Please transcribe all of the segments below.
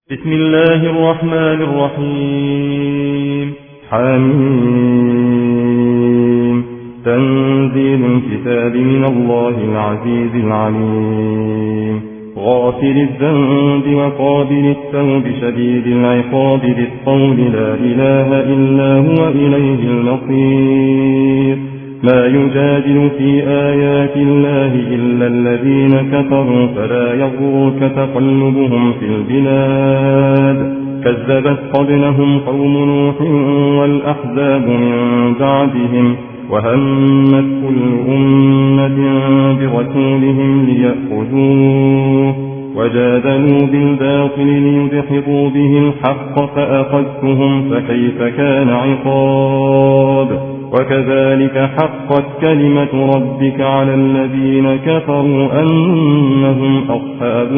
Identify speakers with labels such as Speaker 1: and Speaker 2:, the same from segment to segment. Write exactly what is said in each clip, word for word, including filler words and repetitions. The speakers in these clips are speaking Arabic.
Speaker 1: بسم الله الرحمن الرحيم. حميم. تنزيل الكتاب من الله العزيز العليم. غافر الذنب وقابل التوب شديد العقاب ذي الطول لا إله إلا هو إليه المصير. ما يجادل في آيات الله إلا الذين كفروا فلا يغرك تقلبهم في البلاد. كذبت قبلهم قوم نوح والأحزاب من بعدهم وهمت كل أمة برسولهم ليأخذوه وجادلوا بالباطل ليدحضوا به الحق فأخذتهم فكيف كان عقاب. وكذلك حقت كلمة ربك على الذين كفروا أنهم أصحاب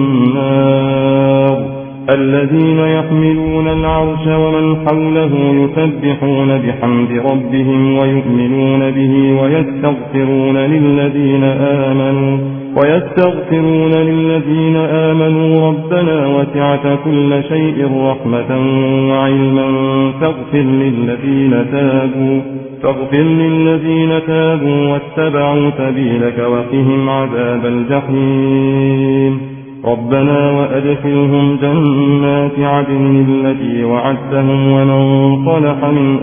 Speaker 1: النار. الذين يحملون العرش ومن حوله يسبحون بحمد ربهم ويؤمنون به ويستغفرون للذين آمنوا ويستغفرون للذين آمنوا ربنا وسعت كل شيء رحمة وعلما فاغفر للذين تابوا فاغفر للذين تابوا واتبعوا سبيلك وقهم عذاب الجحيم. ربنا وأدخلهم جنات عدن التي وعدتهم ومن صلح من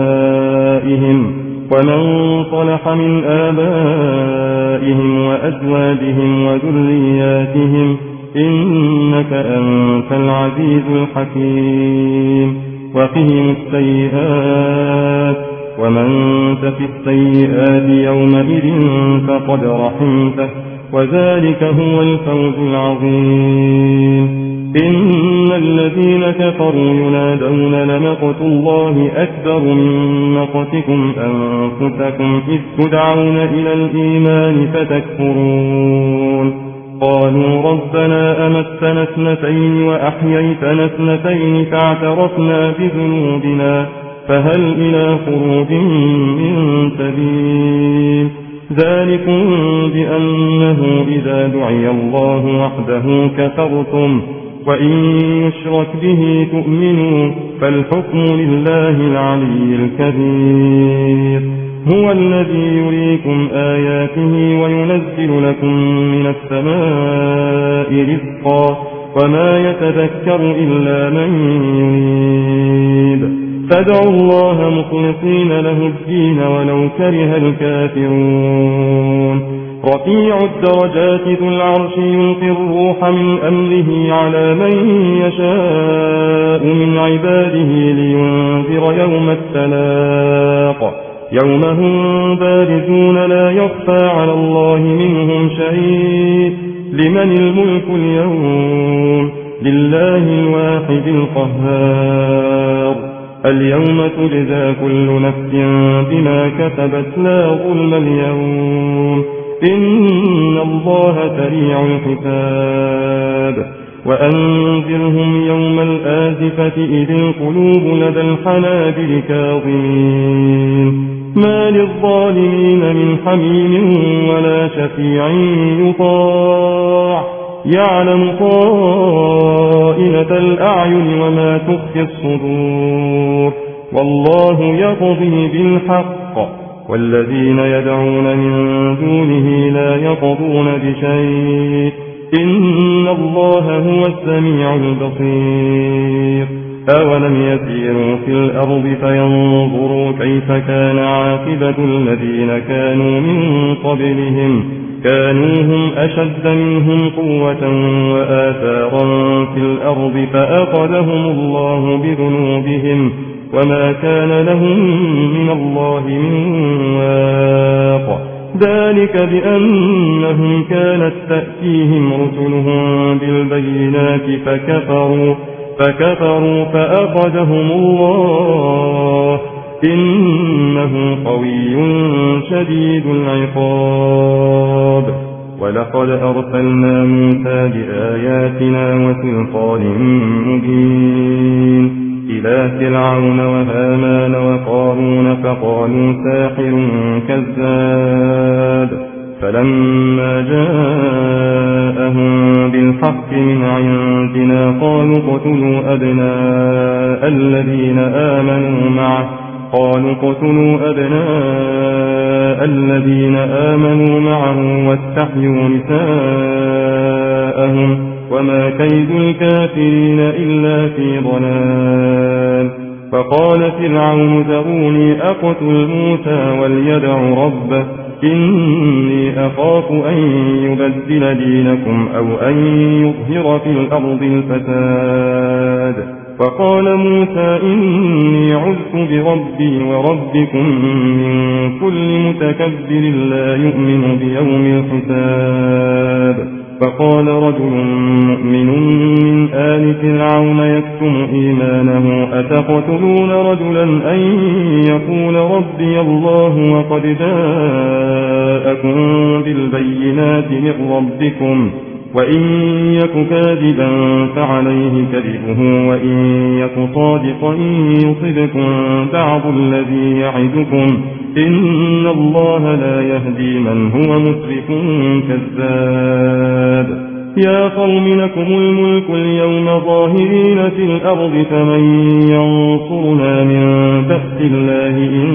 Speaker 1: آبائهم ومن صلح من آبائهم وأزواجهم وذرياتهم إنك أنت العزيز الحكيم. وقهم السيئات ومن تك السيئات يومئذ فقد رحمته وذلك هو الفوز العظيم. إن الذين كفروا ينادون لمقت الله أكبر من مقتكم أنفسكم إذ تدعون إلى الإيمان فتكفرون. قالوا ربنا أمتنا اثنتين وأحييتنا اثنتين فاعترفنا بذنوبنا فهل إلى خروج من سبيل. ذلكم بأنه إذا دعي الله وحده كفرتم وإن يشرك به تؤمنوا فالحكم لله العلي الكبير. هو الذي يريكم آياته وينزل لكم من السماء رزقا وما يتذكر إلا من ينيب. فادعوا الله مخلصين له الدين ولو كره الكافرون. رفيع الدرجات ذو العرش يلقي الروح من أمره على من يشاء من عباده لينذر يوم التلاق يوم هم بارزون لا يخفى على الله منهم شيء. لمن الملك اليوم؟ لله الواحد القهار. اليوم تجزى كل نفس بما كسبت لا ظلم اليوم إن الله سريع الحساب. وأنذرهم يوم الآزفة إذ القلوب لدى الحناجر كاظمين ما للظالمين من حميم ولا شفيع يطاع يعلم خائنة الأعين وما تخفي الصدور. والله يقضي بالحق والذين يدعون من دونه لا يقضون بشيء إن الله هو السميع البصير. أولم يسيروا في الأرض فينظروا كيف كان عاقبة الذين كانوا من قبلهم كانوا هم أشد منهم قوة وآثارا في الأرض فأخذهم الله بذنوبهم وما كان لهم من الله من واق. ذلك بأنهم كانت تأتيهم رسلهم بالبينات فكفروا فكفروا فأخذهم الله إنه قوي شديد العقاب. ولقد أرسلنا موسى بآياتنا وسلطان مبين إلى فرعون وهامان وقارون فقالوا ساحر كذاب فلما جاءهم بالحق من عندنا قالوا اقتلوا أبناء الذين آمنوا معه قالوا اقتلوا أبناء الذين آمنوا معه واستحيوا نساءهم وما كيد الكافرين إلا في ضلال. فقال فرعون ذروني أقتل موسى وليدع ربه إني أخاف أن يبدل دينكم أو أن يظهر في الأرض الفساد. فقال موسى إني عذت بربي وربكم من كل متكبر لا يؤمن بيوم الحساب. فقال رجل مؤمن من آل فرعون يكتم إيمانه أتقتلون رجلا أن يقول ربي الله وقد جاءكم بالبينات من ربكم وإن يك كاذبا فعليه كذبه وإن يك صادقا يصبكم بعض الذي يعدكم إن الله لا يهدي من هو مسرف كذاب. يا قوم لكم الملك اليوم ظاهرين في الأرض فمن ينصرنا من بأس الله إن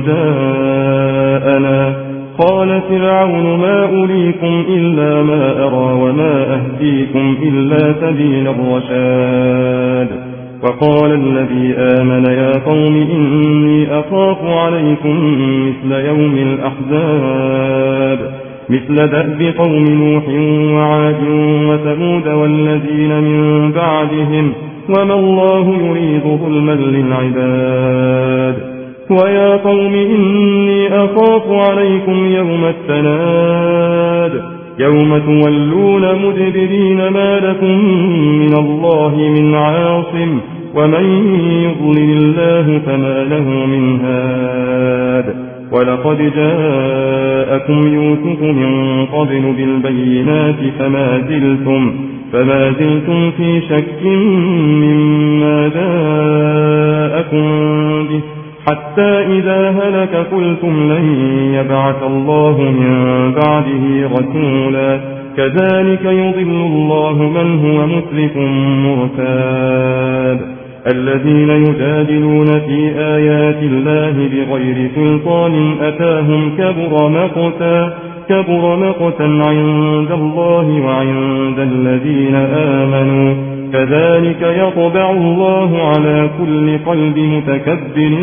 Speaker 1: جاءنا. قال فرعون ما أريكم إلا ما أرى وما أهديكم إلا سبيل الرشاد. وقال الذي آمن يا قوم إني أخاف عليكم مثل يوم الأحزاب مثل دأب قوم نوح وعاد وثمود والذين من بعدهم وما الله يريد ظلما للعباد. ويا قوم إني أخاف عليكم يوم التناد يوم تولون مدبرين ما لكم من الله من عاصم ومن يضلل الله فما له من هاد. ولقد جاءكم يوسف من قبل بالبينات فما زلتم, فما زلتم في شك مما جاءكم به حتى إذا هلك قلتم لن يبعث الله من بعده رسولا كذلك يضل الله من هو مسرف مرتاب. الذين يجادلون في آيات الله بغير سلطان أتاهم كبر مقتا كبر مقتا عند الله وعند الذين آمنوا كذلك يطبع الله على كل قلب متكبر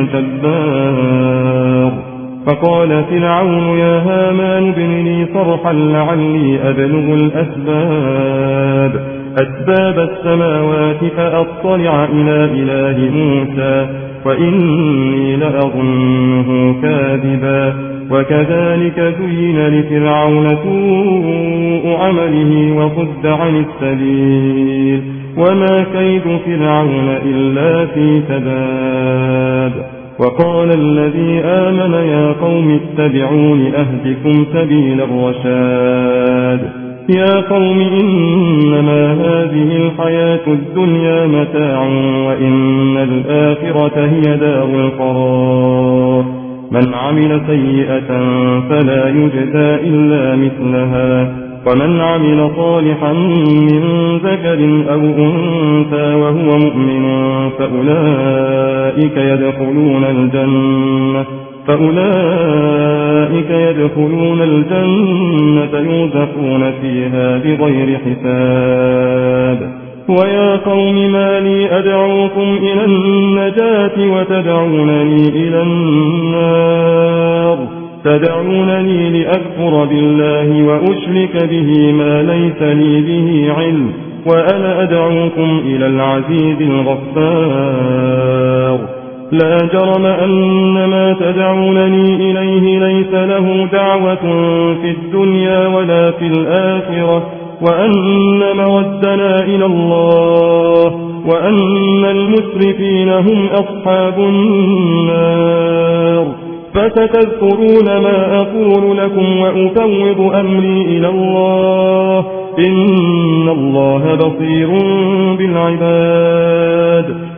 Speaker 1: جبار. فقال فرعون يا هامان ابن لي صرحا لعلي أبلغ الأسباب أسباب السماوات فأطلع إلى إله موسى وإني لأظنه كاذبا. وكذلك زين لفرعون سوء عمله وصد عن السبيل وما كيد فرعون إلا في تباب. وقال الذي آمن يا قوم اتبعون أهدكم سبيل الرشاد. يا قوم إنما هذه الحياة الدنيا متاع وإن الآخرة هي دار القرار. من عمل سيئة فلا يجزى إلا مثلها ومن عمل صالحا من ذكر أو أنثى وهو مؤمن فأولئك يدخلون الجنة فأولئك يدخلون الجنة يرزقون فيها بغير حساب. ويا قوم ما لي أدعوكم إلى النجاة وتدعونني إلى النار تدعونني لأكفر بالله وأشرك به ما ليس لي به علم وأنا أدعوكم إلى العزيز الغفار. لا جرم أن ما تدعونني إليه ليس له دعوة في الدنيا ولا في الآخرة وأن مردنا إلى الله وأن المسرفين هم أصحاب النار. فستذكرون ما أقول لكم وأفوض أمري إلى الله إن الله بصير بالعباد.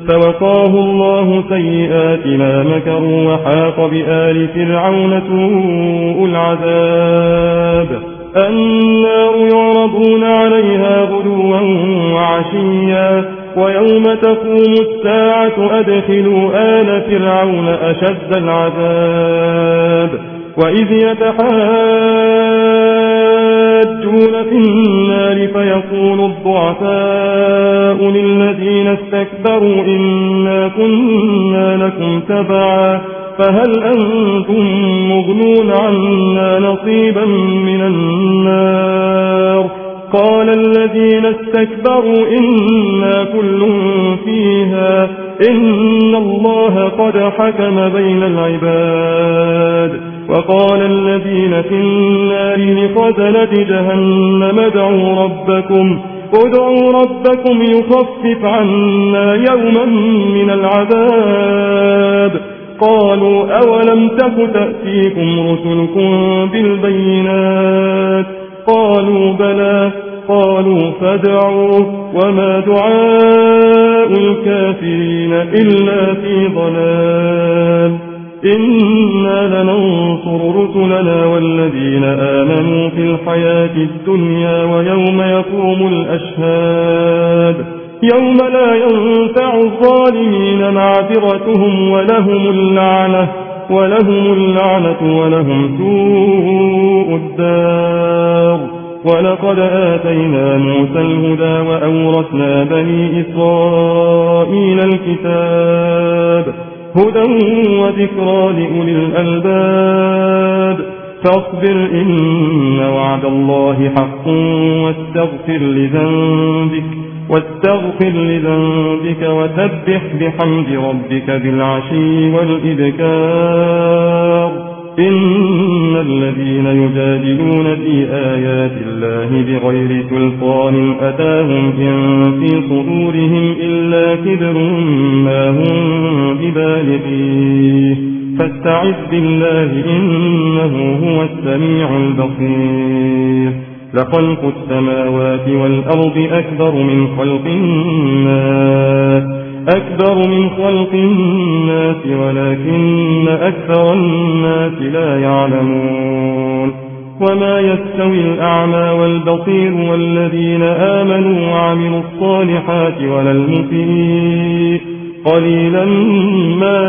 Speaker 1: فوقاه الله سيئات ما مكروا وحاق بآل فرعون سوء العذاب النار يعرضون عليها غدوا وعشيا ويوم تقوم الساعة أدخلوا آل فرعون أشد العذاب وإذ يتحاجون في النار فيقول الضعفاء للذين استكبروا إنا كنا لكم تبعا فهل أنتم مغنون عنا نصيبا من النار قال الذين استكبروا إنا كل فيها إن الله قد حكم بين العباد وقال الذين في النار لخزنة جهنم ادعوا ربكم ادعوا ربكم يخفف عنا يوما من العذاب قالوا أولم تك تأتيكم رسلكم بالبينات قالوا بلى قالوا فادعوا وما دعاء الكافرين إلا في ضلال إنا لننصر رسلنا والذين آمنوا في الحياة الدنيا ويوم يقوم الأشهاد يوم لا ينفع الظالمين معذرتهم ولهم اللعنة ولهم اللعنة ولهم سوء الدار ولقد آتينا موسى الهدى وأورثنا بني إسرائيل الكتاب هدى وذكرى لأولي الألباب فاصبر إن وعد الله حق واستغفر لذنبك واستغفر لذنبك وسبح بحمد ربك بالعشي والإذكار إن الذين يجادلون في آيات الله بغير سلطان أتاهم إن في صدورهم إلا كبر ما هم ببالغيه فاستعذ بالله إنه هو السميع البصير لخلق السماوات والأرض أكبر من خلق الناس أكبر من خلق الناس ولكن أكثر الناس لا يعلمون وما يستوي الأعمى والبصير والذين آمنوا وعملوا الصالحات ولا المسيء قليلا ما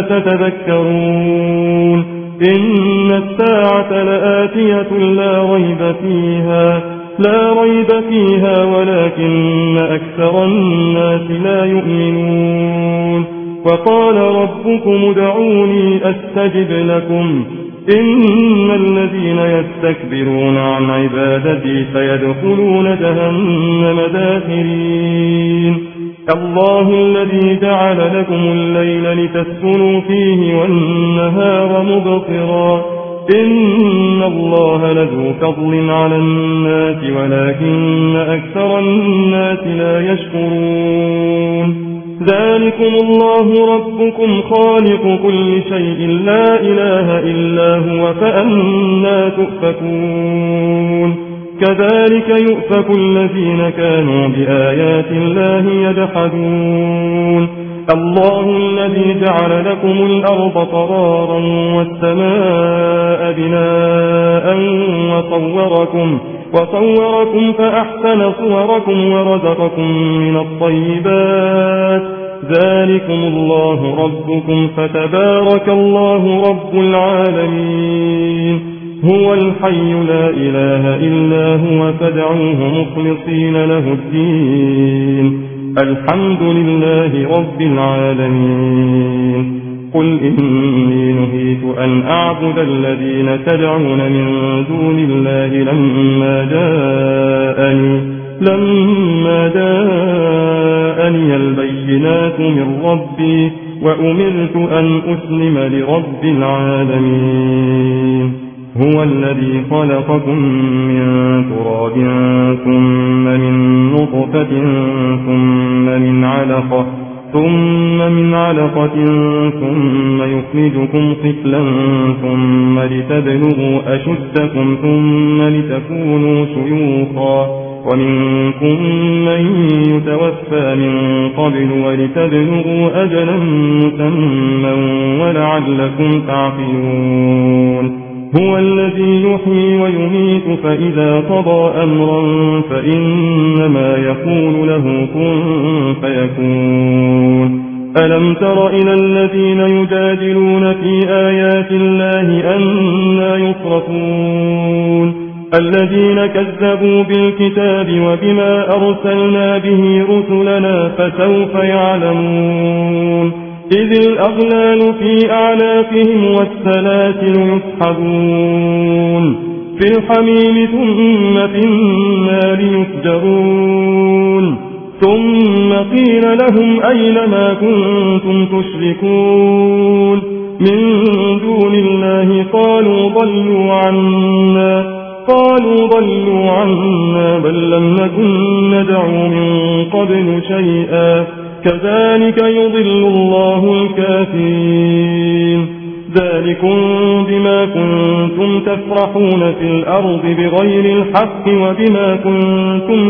Speaker 1: تتذكرون إن الساعة لآتية لا ريب فيها لا ريب فيها ولكن أكثر الناس لا يؤمنون وقال ربكم ادعوني أستجب لكم إن الذين يستكبرون عن عبادتي سيدخلون جهنم داخرين الله الذي جعل لكم الليل لتسكنوا فيه والنهار مبصرا إن الله لذو فضل على الناس ولكن أكثر الناس لا يشكرون ذلكم الله ربكم خالق كل شيء لا إله إلا هو فأنا تؤفكون كذلك يؤفك الذين كانوا بآيات الله يجحدون الله الذي جعل لكم الأرض قرارا والسماء بناء وصوركم وصوركم فأحسن صوركم ورزقكم من الطيبات ذلكم الله ربكم فتبارك الله رب العالمين هو الحي لا إله إلا هو فادعوه مخلصين له الدين الحمد لله رب العالمين قل إني نهيت أن أعبد الذين تدعون من دون الله لما جاءني لما جاءني البينات من ربي وأمرت أن أسلم لرب العالمين هو الذي خلقكم من تراب ثم من نطفة ثم من علقة ثم من علقة ثم يخرجكم طفلا ثم لتبلغوا أشدكم ثم لتكونوا شيوخا ومنكم من يتوفى من قبل ولتبلغوا أجلا مسمى ولعلكم تعقلون هو الذي يحيي ويميت فإذا قضى أمرا فإنما يقول له كن فيكون ألم تر إلى الذين يجادلون في آيات الله أنى يصرفون الذين كذبوا بالكتاب وبما أرسلنا به رسلنا فسوف يعلمون إذ الأغلال في أعناقهم والسلاسل يسحبون في الحميم ثم في النار يسجرون ثم قيل لهم أين ما كنتم تشركون من دون الله قالوا ضلوا عنا قالوا ضلوا عنا بل لم نكن ندعو من قبل شيئا كذلك يضل الله الكافرين ذلكم بما كنتم تفرحون في الأرض بغير الحق وبما كنتم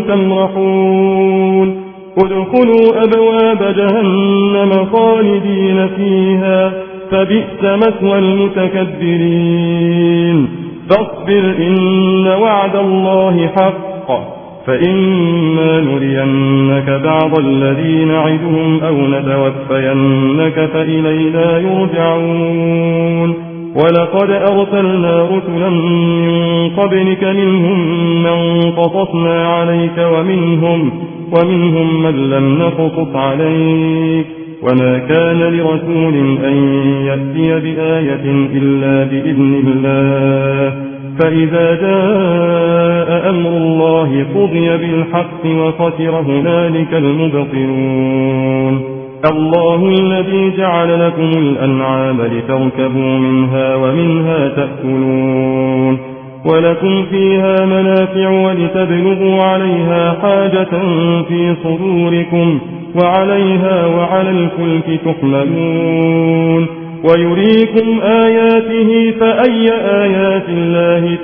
Speaker 1: تمرحون ادخلوا أبواب جهنم خالدين فيها فبئس مثوى المتكبرين فاصبر إن وعد الله حق فإما نرينك بعض الذي نعدهم أو نتوفينك فإلينا يرجعون ولقد أرسلنا رسلا من قبلك منهم من قصصنا عليك ومنهم, ومنهم من لم نقصص عليك وما كان لرسول أن يأتي بآية إلا بإذن الله فإذا جاء أمر الله قضي بالحق وخسر هنالك المبطلون الله الذي جعل لكم الأنعام لتركبوا منها ومنها تأكلون ولكم فيها منافع ولتبلغوا عليها حاجة في صدوركم وعليها وعلى الفلك تحملون ويريكم آياته فأي آيات الله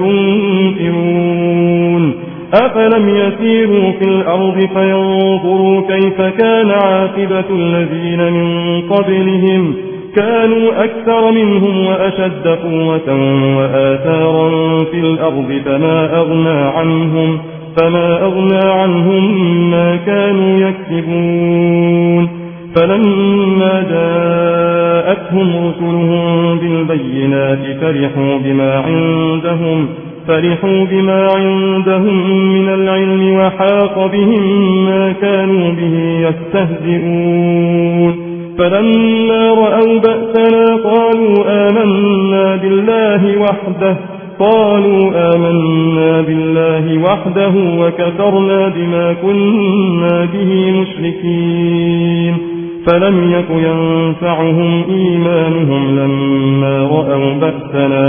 Speaker 1: تنكرون أفلم يسيروا في الأرض فينظروا كيف كان عاقبة الذين من قبلهم كانوا أكثر منهم وأشد قوة وآثارا في الأرض فما أغنى عنهم فما أغنى عنهم ما كانوا يكسبون فلما جاءتهم رسلهم بالبينات فرحوا بما عندهم فرحوا بما عندهم من العلم وحاق بهم ما كانوا به يستهزئون فلما رأوا بأسنا قالوا آمنا بالله وحده قالوا آمنا بالله وحده وكفرنا بما كنا به مشركين فلم يك ينفعهم إيمانهم لما رأوا بأسنا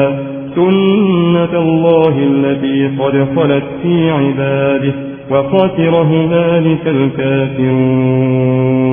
Speaker 1: سنة الله التي قد خلت في عباده وخسر هنالك الكافرون